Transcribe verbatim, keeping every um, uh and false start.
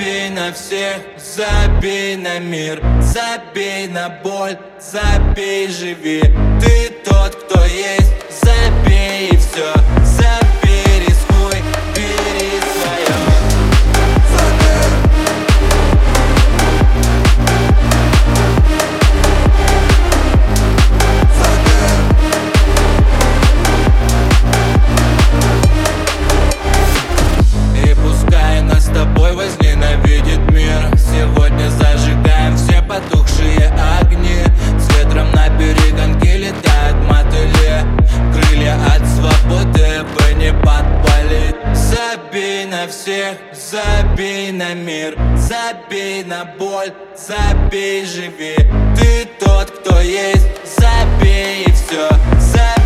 Забей на всех, забей на мир, забей на боль, забей, живи. Ты тот, кто есть, забей и все. Забей, рискуй, бери свое. И пускай нас с тобой возненавидит мир, сегодня зажигаем все потухшие огни. С ветром на перегонки летают мотыли, крылья от свободы бы не подпалить. Забей на всех, забей на мир, забей на боль, забей, живи. Ты тот, кто есть, забей и все. Забей.